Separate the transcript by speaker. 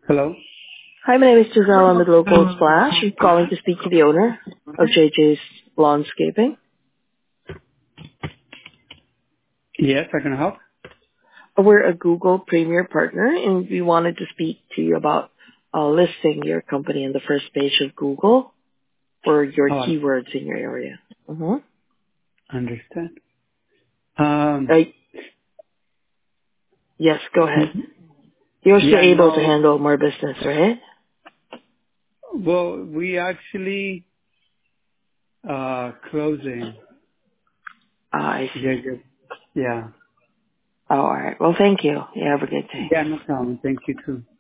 Speaker 1: Hello?
Speaker 2: Hi, my name is Giselle. I'm with Local Splash. I'm calling to speak to the owner of JJ's Lawnscaping.
Speaker 1: Yes, I can help.
Speaker 2: We're a Google Premier Partner, and we wanted to speak to you about listing your company in the first page of Google for your
Speaker 1: Oh,
Speaker 2: keywords in your area. Mm-hmm.
Speaker 1: I understand. Um,
Speaker 2: Uh, yes, go ahead. You're still
Speaker 1: yeah,
Speaker 2: able to
Speaker 1: no.
Speaker 2: handle more business, right?
Speaker 1: Well, we actually closing.
Speaker 2: I
Speaker 1: Yeah,
Speaker 2: see.
Speaker 1: yeah.
Speaker 2: Oh, all right. Well, thank you. You have a good day.
Speaker 1: Yeah, no problem. Thank you too.